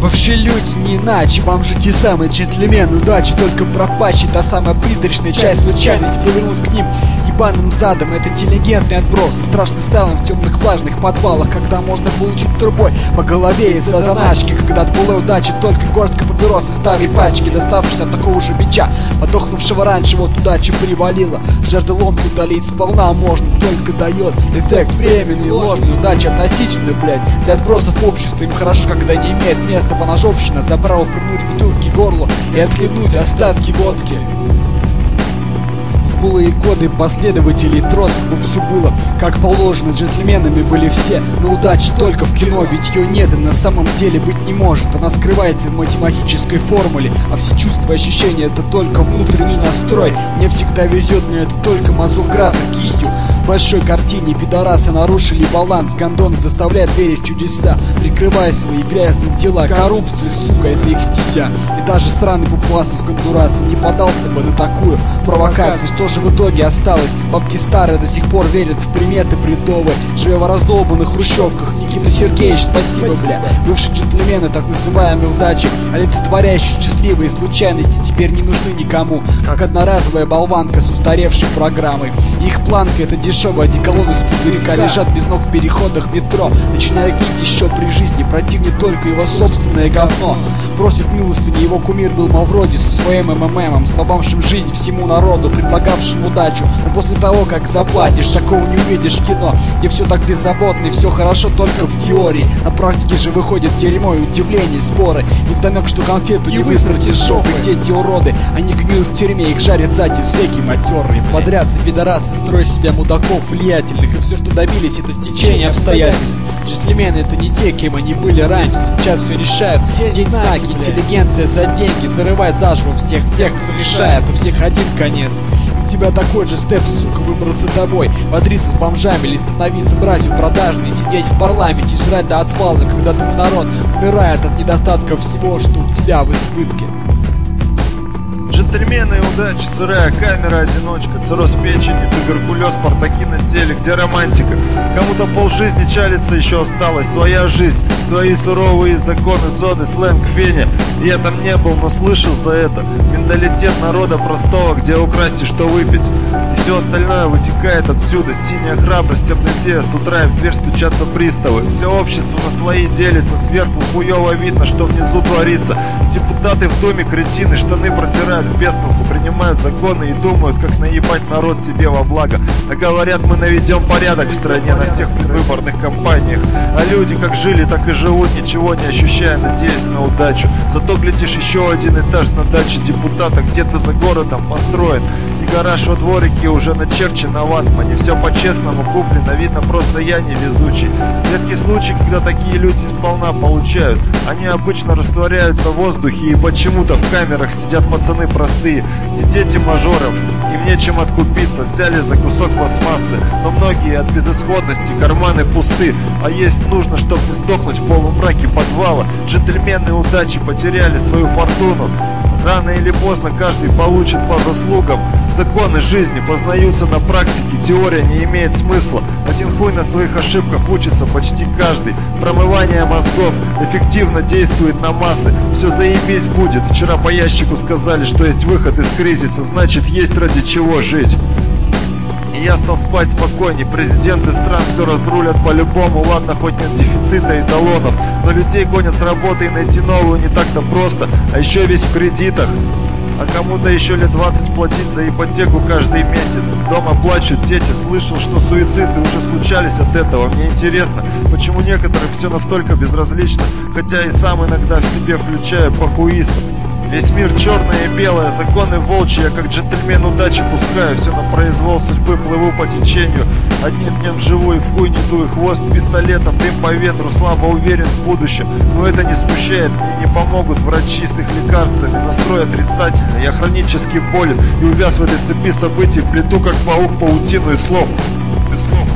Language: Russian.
Вообще люди не иначе, вам же те самые джентльмены удачи, только пропащий, та самая призрачная часть случайности повернулась к ним ебаным задом. Это интеллигентный отброс, страшный сталин в темных влажных подвалах, когда можно получить трубой по голове из-за заначки, когда от былой удачи только горстка папирос и старые пальчики, доставшись от такого же бича, подохнувшего раньше, вот удача привалила. Жажда ломки утолить сполна можно, только дает эффект временный, ложный. Удача относительно, блядь, для отбросов общества. Им хорошо, когда не имеет места поножовщина за право прыгнуть бутылки к горлу и отхлебнуть остатки водки. В былые годы последователей Троцкого все было как положено, джентльменами были все, но удача только в кино, ведь ее нет и на самом деле быть не может. Она скрывается в математической формуле, а все чувства и ощущения это только внутренний настрой. Мне всегда везет, но это только мазок красок кистью. В большой картине пидорасы нарушили баланс, гондоны заставляют верить в чудеса, прикрывая свои грязные дела. Коррупция, сука, это их стезя. И даже странный пупуас из Гондураса не подался бы на такую провокацию. Что же в итоге осталось? Бабки старые до сих пор верят в приметы бредовые, живя в раздолбанных хрущевках. Никита Сергеевич, спасибо, бля. Бывшие джентльмены, так называемые удачи, олицетворяющие счастливые случайности, теперь не нужны никому, как одноразовая болванка с устаревшей программой. Их планка — это дешевый одеколон из пузырька, лежат без ног в переходах метро, начиная гнить еще при жизни. Противнит только его собственное говно. Просит милостыню его кумир был Мавроди со своим МММом, сломавшим жизнь всему народу, предлагавшим удачу. Но после того, как заплатишь, такого не увидишь в кино, где все так беззаботно и все хорошо только в теории. На практике же выходит дерьмо и удивление, споры. Невдомек, что конфету не высрать из жопы. Дети уроды, они гниют в тюрьме, их жарят сзади зэки матерые. Подрядцы, пидорасы, строят себя мудаков влиятельных, и все, что добились, это стечение обстоятельств. Джентльмены — это не те, кем они были раньше, сейчас все решают. День знаки, интеллигенция за деньги зарывает заживо всех тех, кто решает, у всех один конец. У тебя такой же степ, сука, выбраться домой, бодриться с бомжами или становиться мразью продажной, сидеть в парламенте и жрать до отвала, когда твой народ умирает от недостатка всего, что у тебя в избытке. Джентльмены и удачи, сырая камера, одиночка, цирроз печени, туберкулез, партаки на теле, где романтика? Кому-то полжизни чалится еще осталось, своя жизнь, свои суровые законы, зоны, сленг, феня. И я там не был, но слышал за это. Менталитет народа простого, где украсть и что выпить. И все остальное вытекает отсюда. Синяя храбрость, амнезия, с утра и в дверь стучатся приставы. Все общество на слои делится, сверху хуево видно, что внизу творится. Депутаты в доме кретины, штаны протирают в бестолку, принимают законы и думают, как наебать народ себе во благо. А говорят, мы наведем порядок в стране на всех предвыборных кампаниях. А люди как жили, так и живут, ничего не ощущая, надеясь на удачу. Зато, глядишь, еще один этаж на даче депутата где-то за городом построен. И гараж во дворике уже начерчен на ватмане. Все по-честному куплено, видно, просто я невезучий. Редкий случай, когда такие люди сполна получают. Они обычно растворяются в воздухе, и почему-то в камерах сидят пацаны простые, не дети мажоров. Им нечем откупиться, взяли за кусок пластмассы. Но многие от безысходности карманы пусты. А есть нужно, чтобы не сдохнуть в полумраке подвала. Джентльмены удачи потеряли свою фортуну. Рано или поздно каждый получит по заслугам. Законы жизни познаются на практике, теория не имеет смысла. Один хуй на своих ошибках учится почти каждый. Промывание мозгов эффективно действует на массы. Все заебись будет. Вчера по ящику сказали, что есть выход из кризиса, значит есть ради чего жить. И я стал спать спокойней. Президенты стран все разрулят по-любому. Ладно, хоть нет дефицита эталонов, но людей гонят с работы, и найти новую не так-то просто. А еще весь в кредитах. А кому-то еще лет 20 платить за ипотеку каждый месяц. Дома плачут дети. Слышал, что суициды уже случались от этого. Мне интересно, почему некоторым все настолько безразлично, хотя и сам иногда в себе включаю похуистов. Весь мир черное и белое, законы волчьи. Я как джентльмен удачи пускаю все на произвол судьбы, плыву по течению. Одним днем живу и в хуй не дую, хвост пистолетом, дым по ветру, слабо уверен в будущем. Но это не смущает, мне не помогут врачи с их лекарствами. Настрой отрицательный, я хронически болен и увяз в этой цепи событий, плету как паук паутину из слов.